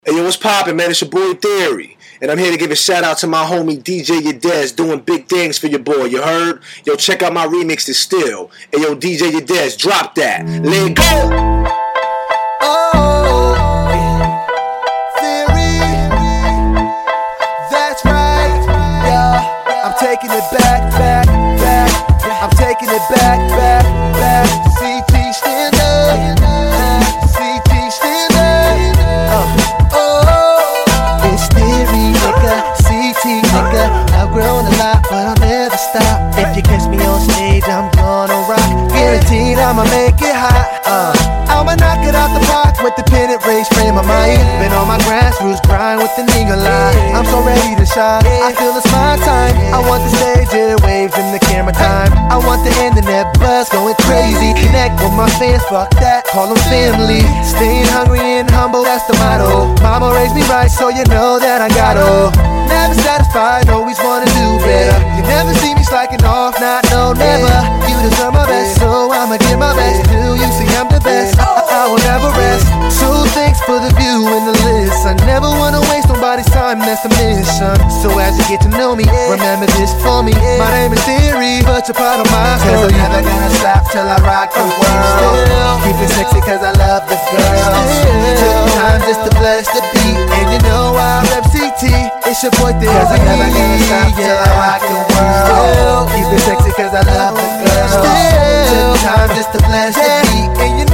Hey, yo, what's poppin', man? It's your boy Theory. And I'm here to give a shout out to my homie DJ Yadez doing big things for your boy, you heard? Yo, check out my remix to Still. Hey, yo, DJ Yadez, drop that. Let it go! Oh, Theory, that's right, yeah. I'm taking it back. I'm taking it back. CT stand up, CT stand up. Oh, it's Theory, nigga, CT, nigga. I've grown a lot, but I'll never stop. If you catch me on stage, I'm gonna rock. Guaranteed I'ma make it hot. I'ma knock it out the park with the pennant race frame of mind. Been on my grassroots grind with the nigga line. I'm so ready to shine. I feel it's my time. I want the stage, waves in the camera time. I want the internet buzz going crazy. Connect with my fans, fuck that, call them family. Staying hungry and humble, that's the motto. Mama raised me right, so you know that I gotta. Never satisfied, always wanna do better. You never see me slacking off, not no never. You deserve my best, so I'ma give my best. Till you see I'm the best, I will never rest. So thanks for the view and the list. I never wanna waste nobody's time, that's the mission. So as you get to know me, remember this for me. My name is Theory, but you're part of my story. I'm never gonna stop till I rock the world. Keep it sexy cause I love the girls. Took time just to bless the beat. And you know I rep CT. It's your boy Theory. Cause I'm never gonna stop till I rock the world. Keep it sexy cause I love the girls. Took time just to bless the beat. And you